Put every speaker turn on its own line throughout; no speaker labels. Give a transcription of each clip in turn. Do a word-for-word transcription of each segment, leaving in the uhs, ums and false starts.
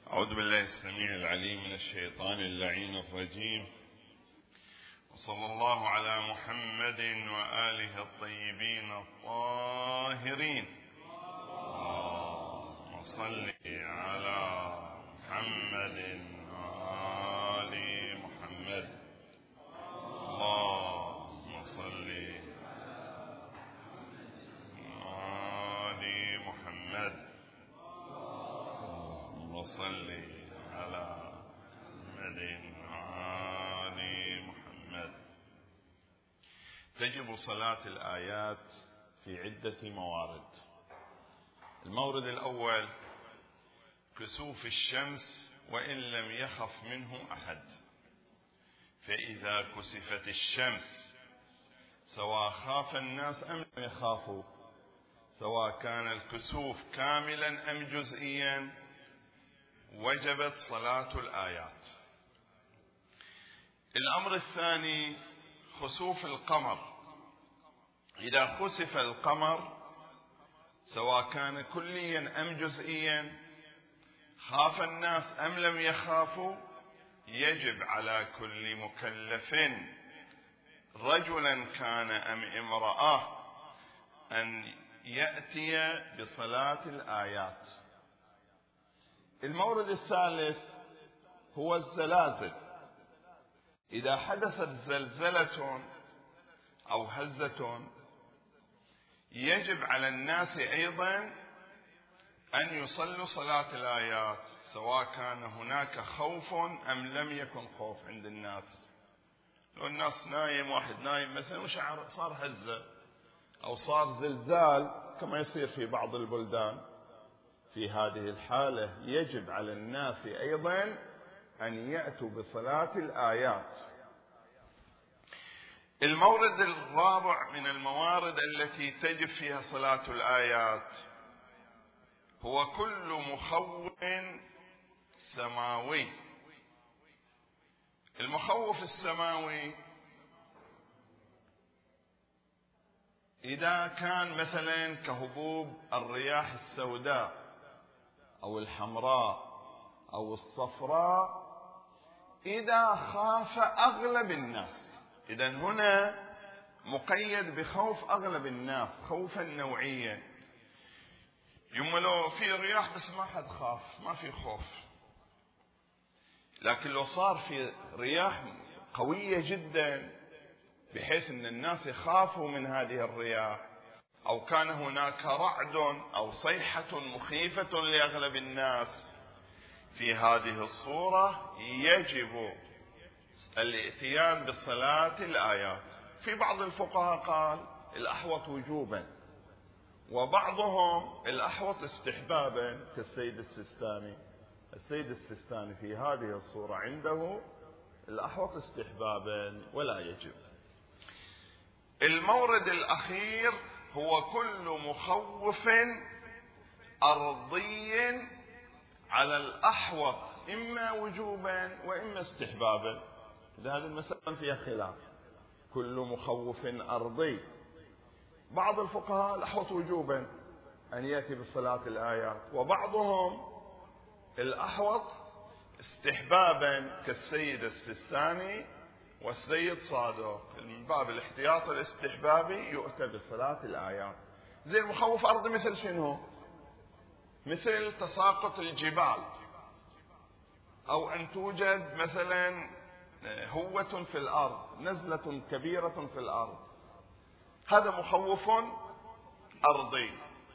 أعوذ بالله السميع العليم من الشيطان اللعين الرجيم، وصلى الله على محمد وآله الطيبين الطاهرين. اللهم صل على محمد وآل محمد. اللهم صل على محمد. صل على محمد وآل محمد. تجب صلاة الآيات في عدة موارد. المورد الأول كسوف الشمس وإن لم يخف منه أحد، فإذا كسفت الشمس سواء خاف الناس أم لم يخافوا، سواء كان الكسوف كاملا أم جزئيا، وجبت صلاة الآيات. الأمر الثاني خسوف القمر. إذا خسف القمر سواء كان كليا أم جزئيا، خاف الناس أم لم يخافوا، يجب على كل مكلف رجلا كان أم امرأة أن يأتي بصلاة الآيات. المورد الثالث هو الزلازل. إذا حدثت زلزلة أو هزة يجب على الناس أيضا أن يصلوا صلاة الآيات، سواء كان هناك خوف أم لم يكن خوف عند الناس. لو الناس نايم، واحد نايم مثلا وشعر صار هزة أو صار زلزال كما يصير في بعض البلدان، في هذه الحالة يجب على الناس أيضا أن يأتوا بصلاة الآيات. المورد الرابع من الموارد التي تجب فيها صلاة الآيات هو كل مخوف سماوي. المخوف السماوي إذا كان مثلا كهبوب الرياح السوداء أو الحمراء أو الصفراء، إذا خاف أغلب الناس، إذن هنا مقيد بخوف أغلب الناس، خوفا نوعيا. يوم لو في رياح بس ما حد خاف، ما في خوف. لكن لو صار في رياح قوية جدا بحيث أن الناس يخافوا من هذه الرياح، أو كان هناك رعد أو صيحة مخيفة لأغلب الناس، في هذه الصورة يجب الاتيان بصلاة الآيات. في بعض الفقهاء قال الأحوط وجوبا، وبعضهم الأحوط استحبابا كالسيد السيستاني. السيد السيستاني في هذه الصورة عنده الأحوط استحبابا ولا يجب. المورد الأخير هو كل مخوف أرضي على الأحوط، إما وجوبا وإما استحبابا. هذه المسألة فيها خلاف. كل مخوف أرضي، بعض الفقهاء الأحوط وجوبا أن يأتي بالصلاة الآيات، وبعضهم الأحوط استحبابا كالسيد السيستاني والسيد صادق. من باب الاحتياط الاستحبابي يؤتى بصلاة الآيات. زي المخوف أرضي مثل شنو؟ مثل تساقط الجبال، أو أن توجد مثلا هوة في الأرض، نزلة كبيرة في الأرض، هذا مخوف أرضي.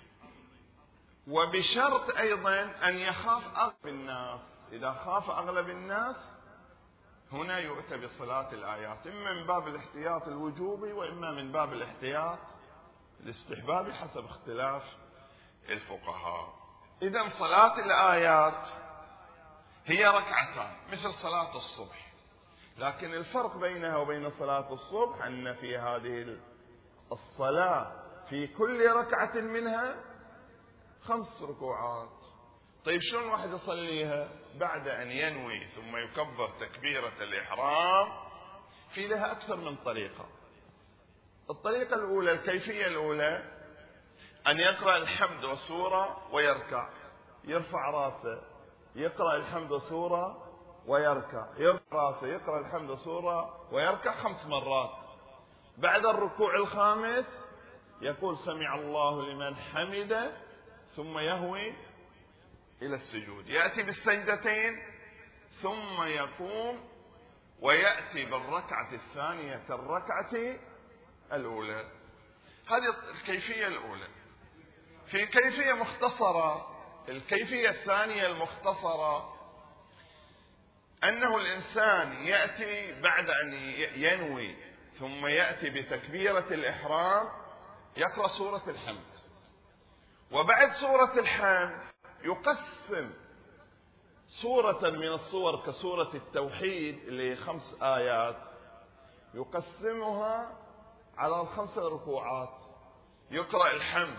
وبشرط أيضا أن يخاف أغلب الناس. إذا خاف أغلب الناس هنا يؤتى بصلاة الآيات، إما من باب الاحتياط الوجوبي وإما من باب الاحتياط الاستحبابي حسب اختلاف الفقهاء. إذن صلاة الآيات هي ركعتان مثل صلاة الصبح، لكن الفرق بينها وبين صلاة الصبح أن في هذه الصلاة في كل ركعة منها خمس ركوعات. طيب شلون واحد يصليها؟ بعد أن ينوي ثم يكبر تكبيرة الإحرام في لها أكثر من طريقة. الطريقة الأولى، الكيفية الأولى، أن يقرأ الحمد والسورة ويركع، يرفع راسه يقرأ الحمد سورة ويركع، يرفع راسه يقرأ الحمد سورة ويركع خمس مرات. بعد الركوع الخامس يقول سمع الله لمن حمده، ثم يهوي إلى السجود، يأتي بالسجدتين ثم يقوم ويأتي بالركعة الثانية كالركعة الأولى. هذه الكيفية الأولى. في كيفية مختصرة، الكيفية الثانية المختصرة أنه الإنسان يأتي بعد أن ينوي ثم يأتي بتكبيرة الإحرام يقرأ سورة الحمد، وبعد سورة الحمد يقسم سورة من الصور كسورة التوحيد اللي خمس آيات، يقسمها على الخمس ركوعات. يقرأ الحمد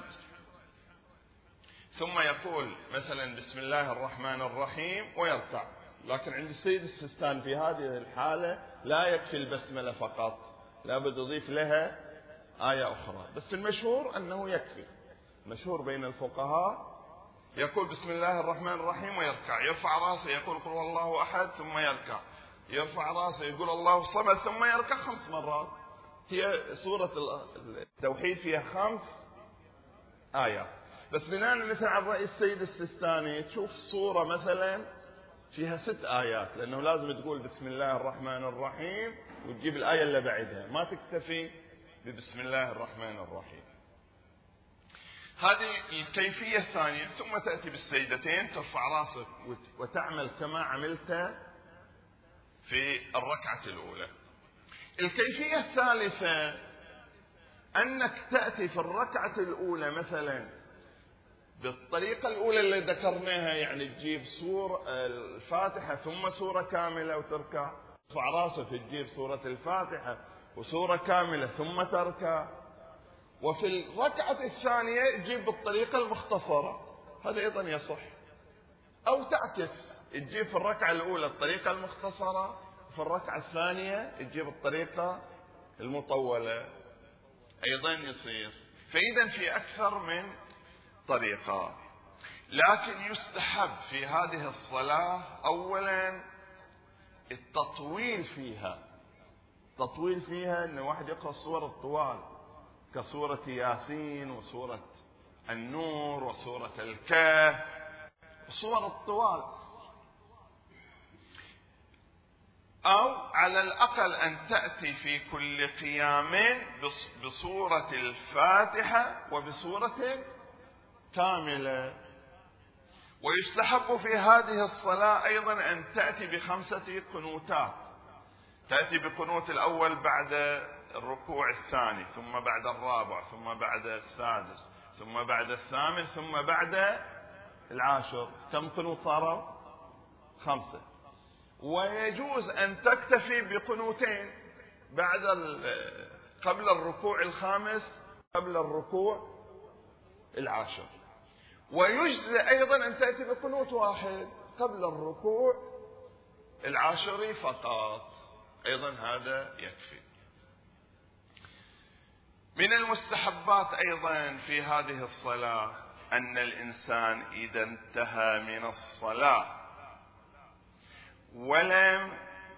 ثم يقول مثلا بسم الله الرحمن الرحيم ويركع. لكن عند السيد السيستاني في هذه الحالة لا يكفي البسملة فقط، لابد يضيف لها آية أخرى، بس المشهور أنه يكفي. مشهور بين الفقهاء يقول بسم الله الرحمن الرحيم ويركع، يرفع راسه يقول قل هو الله أحد ثم يركع، يرفع راسه يقول الله الصمد ثم يركع خمس مرات. هي سورة التوحيد فيها خمس آيات، بس بناء مثل على رأي السيد السيستاني تشوف صورة مثلا فيها ست آيات، لأنه لازم تقول بسم الله الرحمن الرحيم وتجيب الآية اللي بعدها، ما تكتفي ببسم الله الرحمن الرحيم. هذه الكيفية الثانية. ثم تأتي بالسجدتين، ترفع راسك وتعمل كما عملت في الركعة الأولى. الكيفية الثالثة أنك تأتي في الركعة الأولى مثلا بالطريقة الأولى اللي ذكرناها، يعني تجيب سورة الفاتحة ثم سورة كاملة وتركع، ترفع راسك تجيب سورة الفاتحة وسورة كاملة ثم تركع. وفي الركعة الثانية تجيب بالطريقة المختصرة، هذا أيضا يصح. أو تعكس، تجيب في الركعة الأولى الطريقة المختصرة، وفي الركعة الثانية تجيب الطريقة المطولة، أيضا يصير. فإذا في أكثر من طريقة. لكن يستحب في هذه الصلاة أولا التطويل فيها. التطويل فيها أن واحد يقرأ السور الطوال كسورة ياسين وسورة النور وسورة الكهف، السور الطوال. أو على الأقل أن تأتي في كل قيام بسورة الفاتحة وبسورة كاملة. ويستحب في هذه الصلاة أيضا أن تأتي بخمسة قنوتات، تأتي بقنوت الأول بعد الركوع الثاني، ثم بعد الرابع، ثم بعد السادس، ثم بعد الثامن، ثم بعد العاشر. كم قنوت صاروا؟ خمسة. ويجوز أن تكتفي بقنوتين بعد قبل الركوع الخامس قبل الركوع العاشر. ويجزي أيضا أن تأتي بقنوت واحد قبل الركوع العاشر فقط، أيضا هذا يكفي. من المستحبات أيضا في هذه الصلاة أن الإنسان إذا انتهى من الصلاة ولم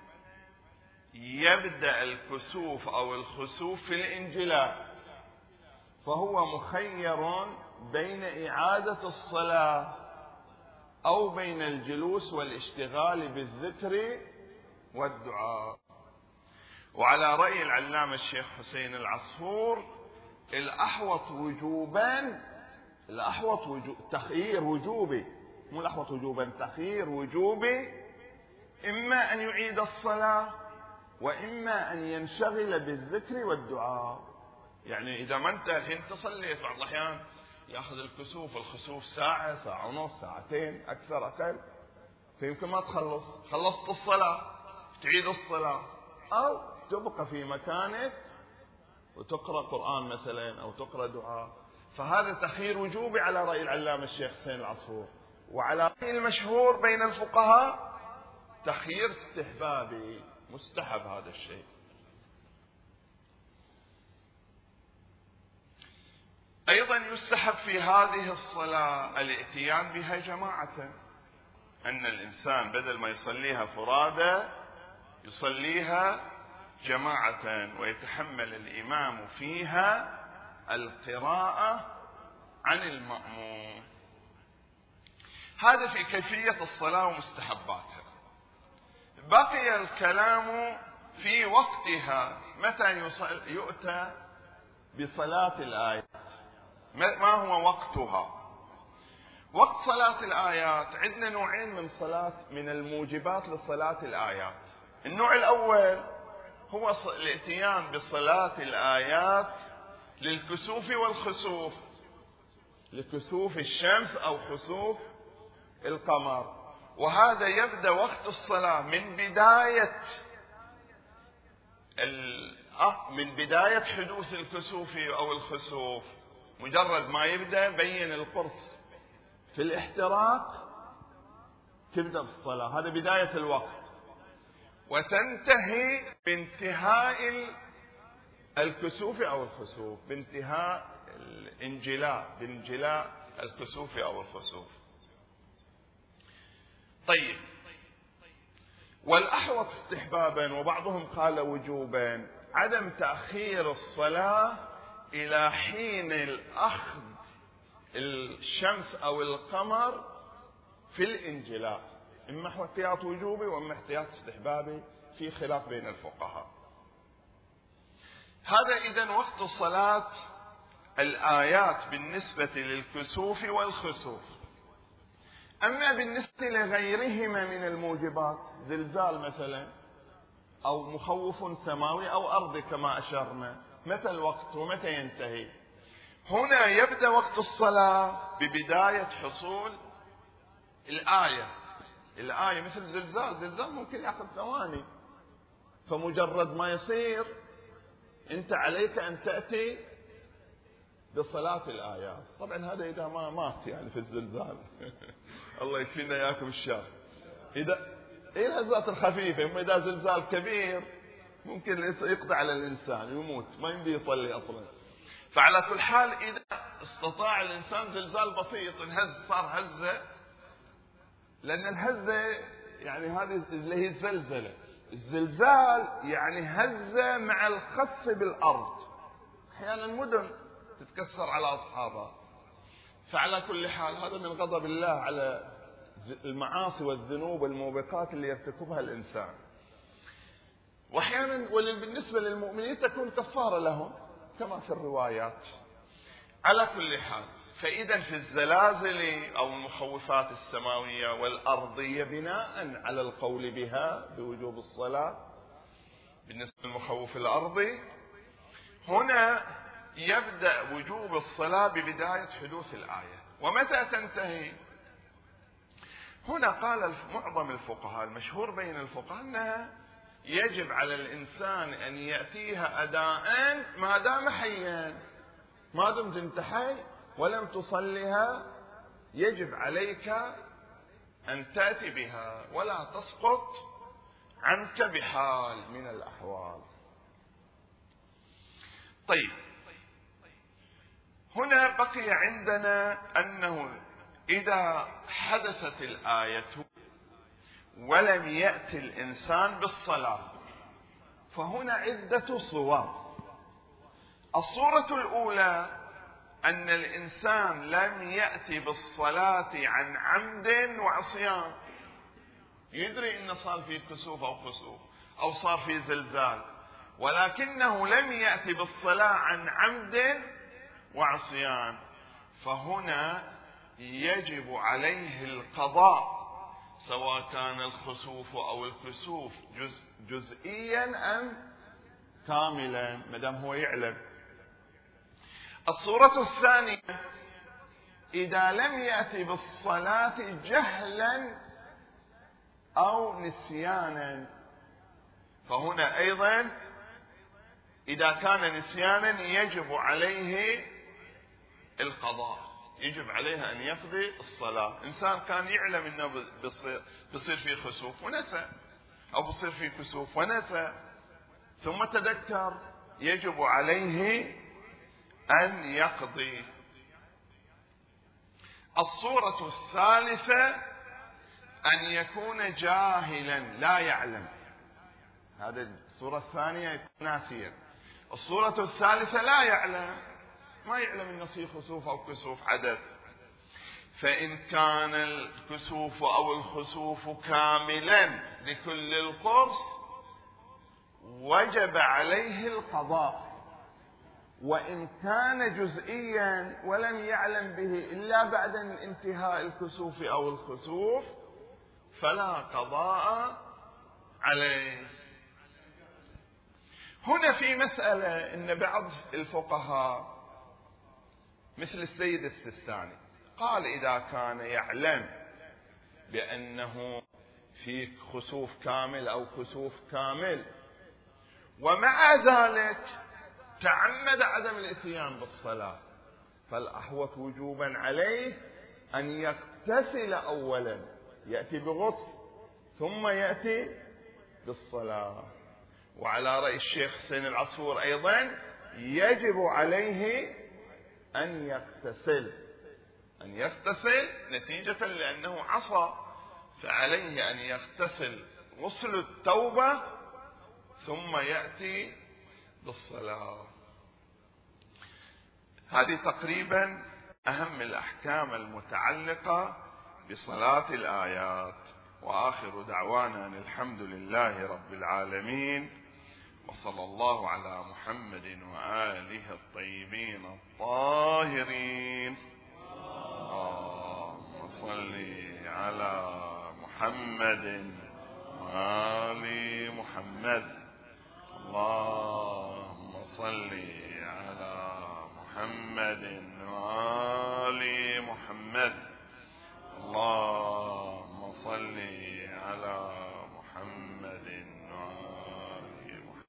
يبدأ الكسوف أو الخسوف في الانجلاء، فهو مخير بين إعادة الصلاة أو بين الجلوس والاشتغال بالذكر والدعاء. وعلى رأي العلامة الشيخ حسين العصفور الأحوط وجوبا، الأحوط وجوب تخيير وجوبي، مو الأحوط وجوبا، تخيير وجوبي، إما أن يعيد الصلاة وإما أن ينشغل بالذكر والدعاء. يعني إذا ما أنت الحين تصليت، بعض الأحيان يأخذ الكسوف الخسوف ساعة، ساعة ونص، ساعتين، أكثر أقل، فيمكن ما تخلص، خلصت الصلاة تعيد الصلاة، أو تبقى في مكانك وتقرأ قرآن مثلا أو تقرأ دعاء. فهذا تخيير وجوبي على رأي العلامة الشيخ حسين العصفور. وعلى رأي المشهور بين الفقهاء تخيير استحبابي، مستحب هذا الشيء. أيضا يستحب في هذه الصلاة الاتيان بها جماعة، أن الإنسان بدل ما يصليها فرادى يصليها جماعة، ويتحمل الإمام فيها القراءة عن المأموم. هذا في كيفية الصلاة ومستحباتها. بقي الكلام في وقتها، متى يؤتى بصلاة الآيات، ما هو وقتها؟ وقت صلاة الآيات عندنا نوعين من صلاة من الموجبات لصلاة الآيات. النوع الأول هو الاتيان بصلاة الآيات للكسوف والخسوف، لكسوف الشمس أو خسوف القمر، وهذا يبدأ وقت الصلاة من بداية من بداية حدوث الكسوف أو الخسوف. مجرد ما يبدأ بين القرص في الاحتراق تبدأ الصلاة، هذا بداية الوقت، وتنتهي بانتهاء الكسوف أو الخسوف، بانتهاء الانجلاء، بانجلاء الكسوف أو الخسوف. طيب، والأحوط استحبابا وبعضهم قال وجوبا عدم تأخير الصلاة إلى حين الأخذ الشمس أو القمر في الانجلاء، إما احتياط وجوبي وإما احتياط استحبابي، في خلاف بين الفقهاء. هذا إذن وقت صلاة الآيات بالنسبة للكسوف والخسوف. أما بالنسبة لغيرهما من الموجبات، زلزال مثلا أو مخوف سماوي أو أرضي كما أشرنا، متى الوقت ومتى ينتهي؟ هنا يبدأ وقت الصلاة ببداية حصول الآية. الآية مثل زلزال، زلزال ممكن يأخذ ثواني، فمجرد ما يصير أنت عليك أن تأتي بصلاة الآيات. طبعا هذا إذا ما مات يعني في الزلزال الله يكفينا إياكم الشر. إذا إيه الهزات الخفيفة، أما إذا زلزال كبير ممكن يقضي على الإنسان يموت، ما يمدي يصلي أصلا. فعلى كل حال إذا استطاع الإنسان زلزال بسيط انهز، صار هزة، لأن الهزة يعني هذه اللي هي الزلزلة، الزلزال يعني هزة مع الخس بالأرض، أحيانا مدن تتكسر على أصحابها. فعلى كل حال هذا من غضب الله على المعاصي والذنوب والموبقات اللي يرتكبها الإنسان. وأحيانا بالنسبة للمؤمنين تكون كفارة لهم كما في الروايات. على كل حال، فإذا في الزلازل أو المخوفات السماوية والأرضية بناء على القول بها بوجوب الصلاة بالنسبة للمخوف الأرضي، هنا يبدأ وجوب الصلاة ببداية حدوث الآية. ومتى تنتهي؟ هنا قال معظم الفقهاء، المشهور بين الفقهاء، أنها يجب على الإنسان أن يأتيها أداء ما دام حيا. ما دمت انت حي ولم تصليها يجب عليك أن تأتي بها ولا تسقط عنك بحال من الأحوال. طيب، هنا بقي عندنا أنه إذا حدثت الآية ولم يأتي الإنسان بالصلاة، فهنا عدة صور. الصورة الأولى أن الإنسان لم يأتي بالصلاة عن عمد وعصيان، يدري أن صار في كسوف أو خسوف أو صار في زلزال، ولكنه لم يأتي بالصلاة عن عمد وعصيان، فهنا يجب عليه القضاء، سواء كان الخسوف أو الكسوف جزء جزئيا أم كاملا مدام هو يعلم. الصورة الثانية إذا لم يأتي بالصلاة جهلا أو نسيانا، فهنا أيضا إذا كان نسيانا يجب عليه القضاء، يجب عليه أن يقضي الصلاة. إنسان كان يعلم أنه بصير فيه خسوف ونسى، أو بصير فيه كسوف ونسى، ثم تذكر، يجب عليه أن يقضي. الصورة الثالثة أن يكون جاهلا لا يعلم، هذه الصورة الثانية يكون ناسيا. الصورة الثالثة لا يعلم، ما يعلم أن في خسوف أو كسوف حدث. فإن كان الكسوف أو الخسوف كاملا لكل القرص وجب عليه القضاء، وإن كان جزئيا ولم يعلم به إلا بعد انتهاء الكسوف أو الخسوف فلا قضاء عليه. هنا في مسألة إن بعض الفقهاء مثل السيد السيستاني قال إذا كان يعلم بأنه في خسوف كامل أو كسوف كامل ومع ذلك تعمد عدم الاتيان بالصلاة، فالأحوط وجوبا عليه أن يغتسل أولا، يأتي بغسل ثم يأتي بالصلاة. وعلى رأي الشيخ حسين العصفور أيضا يجب عليه أن يغتسل أن يغتسل نتيجة لأنه عصى، فعليه أن يغتسل غسل التوبة ثم يأتي بالصلاة. هذه تقريبا أهم الأحكام المتعلقة بصلاة الآيات. وآخر دعوانا الحمد لله رب العالمين، وصلى الله على محمد وآله الطيبين الطاهرين. اللهم صل على محمد وآل محمد. اللهم صل على محمد وآل محمد. اللهم صل